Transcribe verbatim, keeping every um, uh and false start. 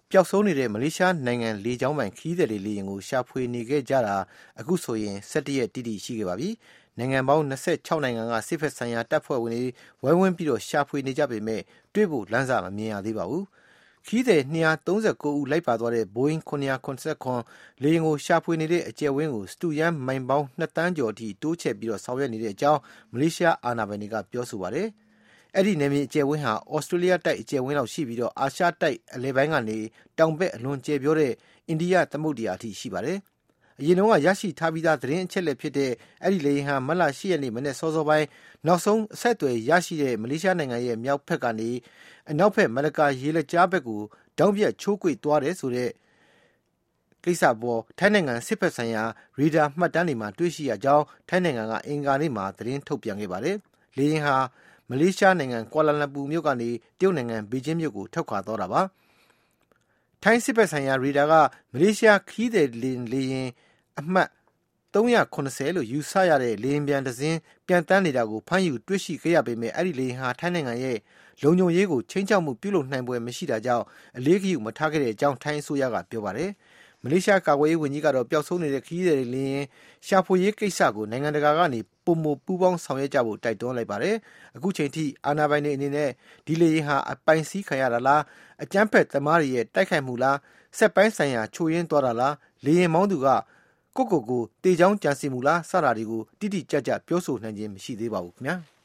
ပျောက်ဆုံးနေတဲ့မလေးရှားနိုင်ငံလေကြောင်းပိုင်ခရီးသည်တွေလေယာဉ်ကိုရှာဖွေနေခဲ့ကြတာအခုဆိုရင်၁၁ရက်တိတိရှိခဲ့ပါပြီ။နိုင်ငံပေါင်း၂၆နိုင်ငံကစစ်ဖက်ဆိုင်ရာတပ်ဖွဲ့ဝင်တွေဝိုင်းဝန်းပြီးတော့ရှာဖွေနေကြပေမဲ့တွေ့ဖို့လမ်းစာမမြင်ရသေးပါဘူး။ခရီးသည်၂၃၉ဦးလိုက်ပါသွားတဲ့ Boeing ၇၇၇လေယာဉ်ကိုရှာဖွေနေတဲ့အကျယ်ဝန်းကိုစတုရန်းမိုင်ပေါင်း၂တန်းကျော်အထိတိုးချဲ့ပြီးတော့ဆောင်ရွက်နေတဲ့အကြောင်းမလေးရှားအာဏာပိုင်တွေကပြောဆိုပါတယ်။အဲ့ဒီနယ်မြေအကျယ်ဝန်းဟာဩစတြေးလျတိုက်အကျယ်ဝန်းလောက်ရှိပြီးတော့အာရှတိုက်အလဲပိုင်းကနေတောင်ဘက်အလွန်ကျယ်ပြောတဲ့အိန္ဒိယသမုဒ္ဒရာအထိရှိပါတယ်။အရင်တော့ရရှိထားပြီးသားသတင်းအချက်လက်ဖြစ်တဲ့အဲ့ဒီလေယာဉ်ဟာမတ်လ၈ရက်နေ့မနေ့စောစောပိုင်းနောက်ဆုံးအဆက်အသွယ်ရရှိတဲ့မလေးရှားနိုင်ငံရဲ့မြောက်ဘက်ကနေအနောက်ဘက်မလကာရေလက်ကြားဘက်ကိုတောင်ပြက်ချိုးကွေ့သွားတယ်ဆိုတဲ့ကိစ္စပေါ်ထိုင်းနိုင်ငံစစ်ဖက်ဆိုင်ရာရေဒါမှတ်တမ်းတွေမှာတွေ့ရှိရကြောင်းထိုင်းနိုင်ငံကအင်္ဂါနေ့မှာသတင်းထုတ်ပြန်ခဲ့ပါတယ်။လေယာဉ်ဟာမလေးရှားနိုင်ငံကွာလာလမ်ပူမြို့ကနေတရုတ်နိုင်ငံဘေကျင်းမြို့ကိုထွက်ခွာသွားတာပါ။ထိုင်းစစ်ဘက်ဆိုင်ရာရေဒါကမလေးရှားခီးသည်လေယာဉ်အမှတ်၃၇၀လို့ယူဆရတဲ့လေယာဉ်ပြန်တစ်စင်းပြန်တန်းနေတာကိုဖမ်းယူတွေ့ရှိခဲ့ရပေမဲ့အဲ့ဒီလေယာဉ်ဟာထိုင်းနိုင်ငံရဲ့လုံခြုံရေးကိုချိန်ချောက်မှုပြုလုပ်နိုင်ပွဲမရှိတာကြောင့်အလေးဂရုမထားခဲ့တဲ့အကြောင်းထိုင်းအစိုးရကပြောပါတယ်။မလေးရှားကာကွယ်ရေးဝန်ကြီးကတော့ပျောက်ဆုံးနေတဲ့ခရီးသည်လေယာဉ်ရှာဖွေရေးကိစ္စကိုနိုင်ငံတကာကနေပုံမပူးပေါင်းဆောင်ရွက်ကြဖို့တိုက်တွန်းလိုက်ပါတယ်။အခုချိန်ထိအာဏာပိုင်တွေအနေနဲ့ဒီလေယာဉ်ဟာအပိုင်စီးခံရတာလားအကြမ်းဖက်သမားတွေရဲ့တိုက်ခိုက်မှုလားစက်ပိုင်းဆိုင်ရာချိုးယွင်းသွားတာလားလေယာဉ်မောင်းသူကကိုကိုကိုတေချောင်းကြံစီမှုလားစတာတွေကိုတိတိကျကျပြောဆိုနိုင်ခြင်းမရှိသေးပါဘူးခင်ဗျာ။